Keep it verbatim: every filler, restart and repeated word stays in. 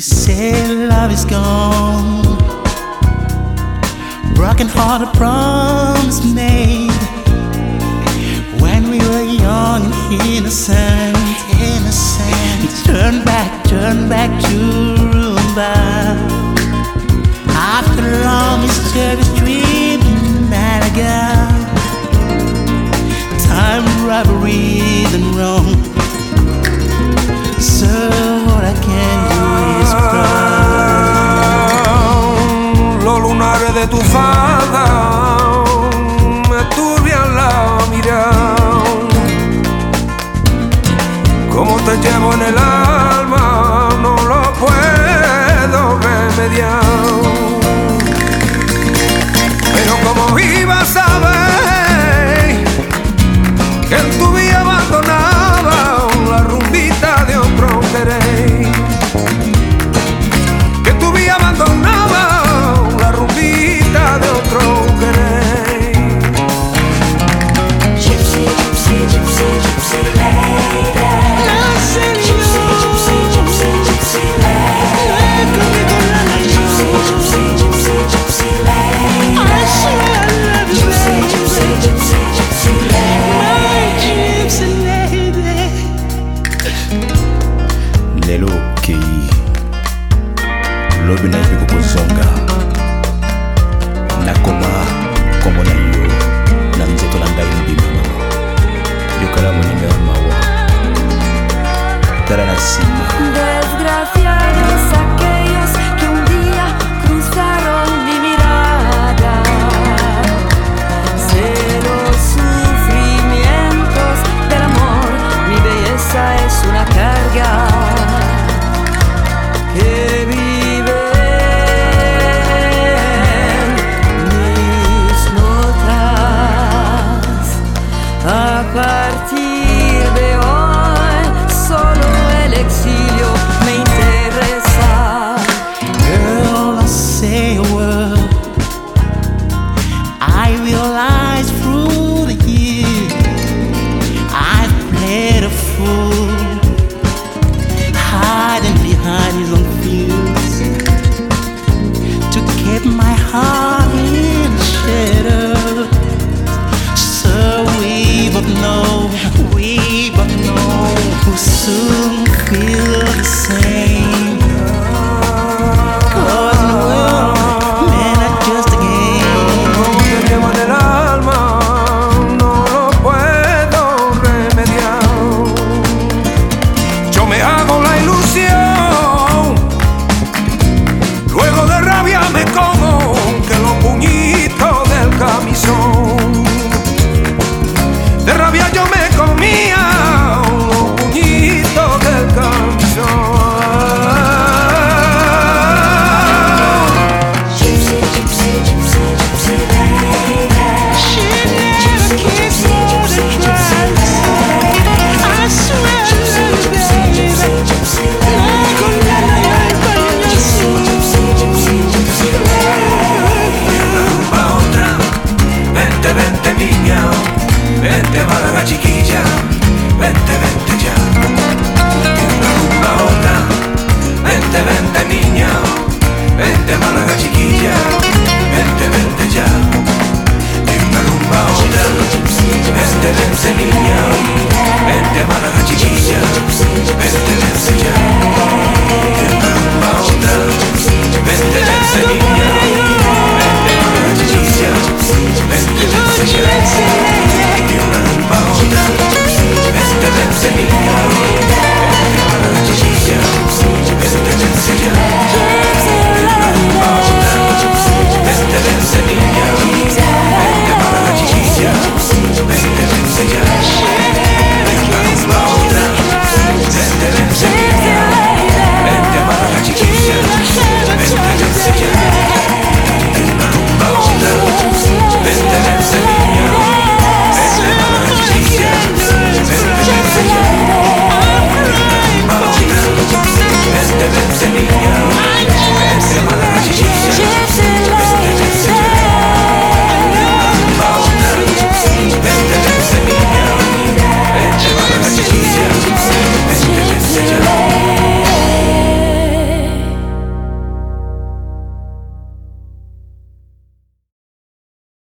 say love is gone, broken hearted promise made when we were young and innocent, innocent. Turn back, turn back to rumba. After all mysterious dream in Malaga, time, robbery, and wrong. So what I can do is cry. Los lunares de tu fada me turbian la mirada. Como te llevo en el alma, no lo puedo remediar. Pero como iba a saber que en tu vida abandonaba la rumbita de otro querer, que tu vida abandonaba la rumbita de otro querer. Gypsy, gypsy, gypsy, gypsy lady. Gypsy, gypsy, gypsy, gypsy lady. Gypsy, gypsy, gypsy, gypsy lady. Gypsy, gypsy, gypsy, gypsy lady. Lelo kei lobi na ibi kukozonga nakoma kombo na yo na nzeto na ngai mbima yokala moninga ya mawa tala na nsima Desgraciado.